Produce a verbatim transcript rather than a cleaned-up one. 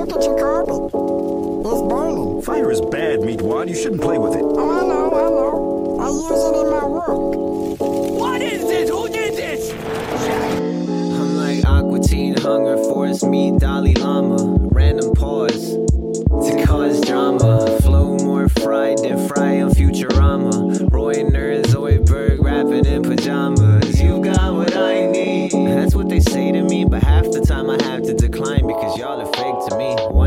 Look at your carpet. It's burning. Fire is bad, Meatwad. You shouldn't play with it. Oh, I know, I know. I use it in my work. What is this? Who did this? I'm like Aqua Teen, Hunger Force, me, Dalai Lama. Random pause to cause drama. Flow more fried than fry on Futurama. Roy Nerd, Zoidberg rapping in pajamas. You got what I need. That's what they say to me, but half the time I have to decline because y'all are fake to me.